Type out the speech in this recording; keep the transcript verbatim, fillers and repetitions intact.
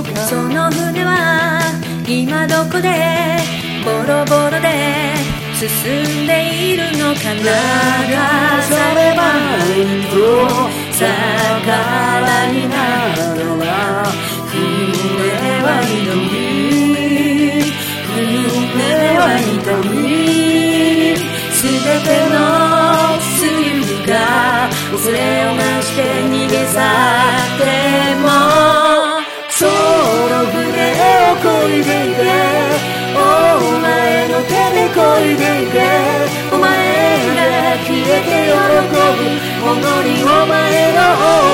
か。その船は今どこでボロボロで進んでいるのかな。流さればと逆にながら船は痛み船は痛みすべてのスリルが恐れをなして逃げ去ってもその船を漕いでいけお前の手で漕いでいけお前が消えて喜ぶものにお前の